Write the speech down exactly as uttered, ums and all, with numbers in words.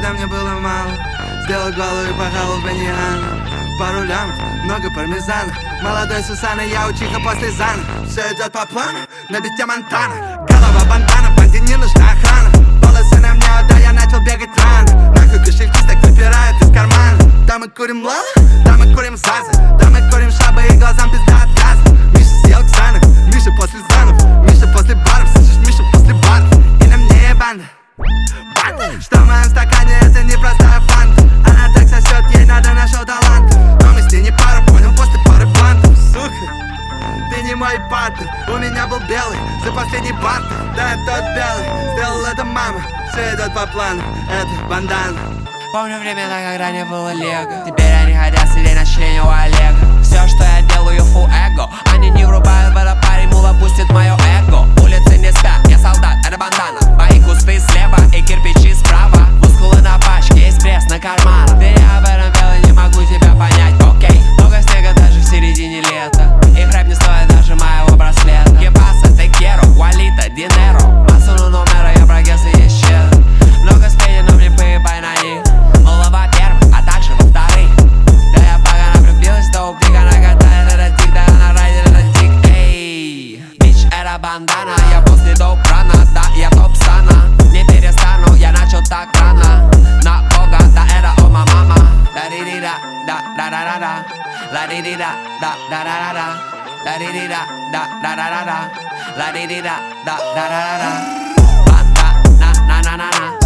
когда мне было мало. Сделал голову и пахал баньяна. Пару лямов, много пармезана. Молодой Сусана, я учиха после Зана. Все идет по плану, на бите Монтана. Голова бандана, банде не нужна охрана. Волосы на мне, да я начал бегать рано. Нахуй кошельки так выпирают из кармана. Да мы курим лала, да мы курим зазы. Да мы курим шабы и глазам пизда от газа. Миша съел Ксанов, Миша после Занов. Миша после баров, слышишь, Миша после баров. И на мне банда, банда. Что в моем стакане, это не простая фанта. Она так сосет, ей надо нашел талант. Но мы с ней не пара, понял, после пары плантов. Сука, ты не мой партнер. У меня был белый за последний партер. Да, тот белый, сделал это мама. Все идет по плану, это бандана. Помню времена, когда не было лего. Теперь они хотят сидеть на члене у Олега. Все, что я делаю, фу эго. Они не врубают в это, парень, мула пустит мое эго. Улицы не спят, я солдат, это бандана. Мои кусты слева и кирпичи справа. Мускулы на пачке, есть пресс на карманах. Ты не об этом белый, не могу тебя понять, окей. Много снега даже в середине лета. Их рэп не стоит даже моего браслета. Кепаса, текеро, валита, динеро. Массу номера, я прогресс и есть чет. Много спений, но мне поебай на них. Мула во-первых, а также во-вторых. Да я погано влюбилась, доуп, дига накатает этот тик. Да она райдер, этот тик, эй. Бич, это бандана, я после доуп рана. Да, я топ стана, не перестану, я начал так рано. На бога, да это о мама. Да-ди-ди-да, да-да-да-да-да. Ла-ди-ди-да, да-да-да-да-да. Да-ди-ди-да, да-да-да-да-да. Ла-ди-ди-да, да-да-да-да-да. Банда, на-на-на-на-на.